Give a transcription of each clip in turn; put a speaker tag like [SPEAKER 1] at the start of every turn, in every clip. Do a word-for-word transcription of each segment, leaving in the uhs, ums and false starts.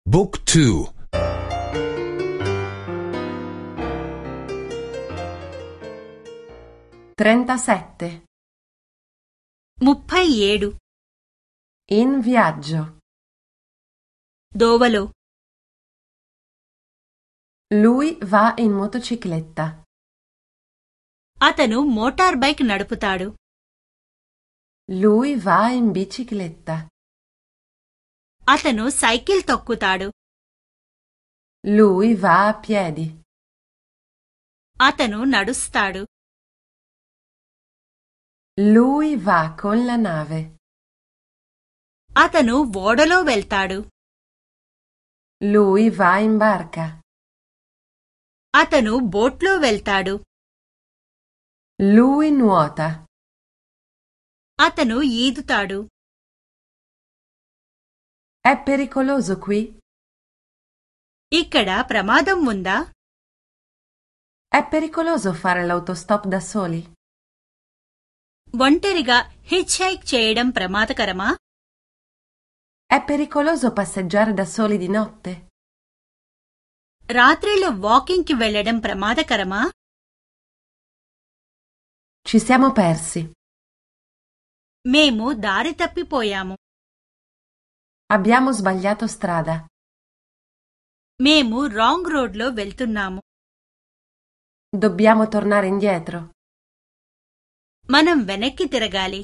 [SPEAKER 1] บุ๊กทู
[SPEAKER 2] trentasette
[SPEAKER 3] ముప్పై ఏడు
[SPEAKER 2] In viaggio.
[SPEAKER 3] దోవలో
[SPEAKER 2] Lui va in motocicletta.
[SPEAKER 3] అతను మోటార్ బైక్ నడుపుతాడు.
[SPEAKER 2] Lui va in bicicletta.
[SPEAKER 3] అతను సైకిల్ తొక్కుతాడు.
[SPEAKER 2] Lui va a piedi.
[SPEAKER 3] అతను నడుస్తాడు.
[SPEAKER 2] Lui va con la nave.
[SPEAKER 3] అతను ఓడలో వెళ్తాడు.
[SPEAKER 2] Lui va in barca.
[SPEAKER 3] అతను బోట్లో వెళ్తాడు.
[SPEAKER 2] Lui nuota.
[SPEAKER 3] అతను ఈదుతాడు.
[SPEAKER 2] È pericoloso qui?
[SPEAKER 3] ఇక్కడ ప్రమాదం ఉందా?
[SPEAKER 2] È pericoloso fare l'autostop da soli?
[SPEAKER 3] ఒంటరిగా హిచ్ హైక్ చేయడం ప్రమాదకరమా?
[SPEAKER 2] È pericoloso passeggiare da soli di notte?
[SPEAKER 3] రాత్రిలో వాకింగ్ కి వెళ్లడం ప్రమాదకరమా?
[SPEAKER 2] Ci siamo persi.
[SPEAKER 3] మేము దారి తప్పిపోయాము.
[SPEAKER 2] Abbiamo sbagliato strada.
[SPEAKER 3] మేము రాంగ్ రోడ్లో వెళ్తున్నాము.
[SPEAKER 2] Dobbiamo tornare indietro.
[SPEAKER 3] మనం వెనక్కి తిరగాలి.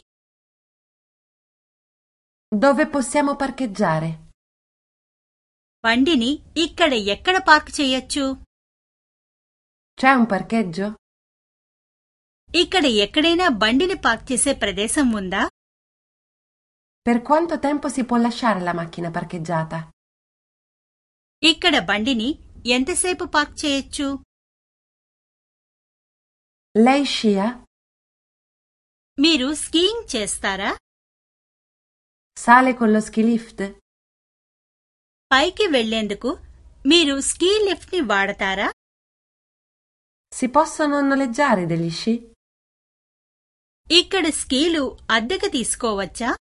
[SPEAKER 2] Dove possiamo parcheggiare?
[SPEAKER 3] బండిని ఇక్కడ ఎక్కడ పార్క్ చేయొచ్చు?
[SPEAKER 2] C'è un parcheggio?
[SPEAKER 3] ఇక్కడ ఎక్కడైనా బండిని పార్క్ చేసే ప్రదేశం ఉందా?
[SPEAKER 2] Per quanto tempo si può lasciare la macchina parcheggiata?
[SPEAKER 3] ఇక్కడ బండిని ఎంతసేపు పార్క్ చేయొచ్చు?
[SPEAKER 2] Lei scia?
[SPEAKER 3] మీరు స్కీయింగ్ చేస్తారా?
[SPEAKER 2] Sale con lo ski lift?
[SPEAKER 3] పైకి వెళ్లేందుకు మీరు స్కీ లిఫ్ట్ ని వాడతారా?
[SPEAKER 2] Si possono noleggiare degli sci?
[SPEAKER 3] ఇక్కడ స్కీలు అద్దెకు తీసుకోవచ్చా?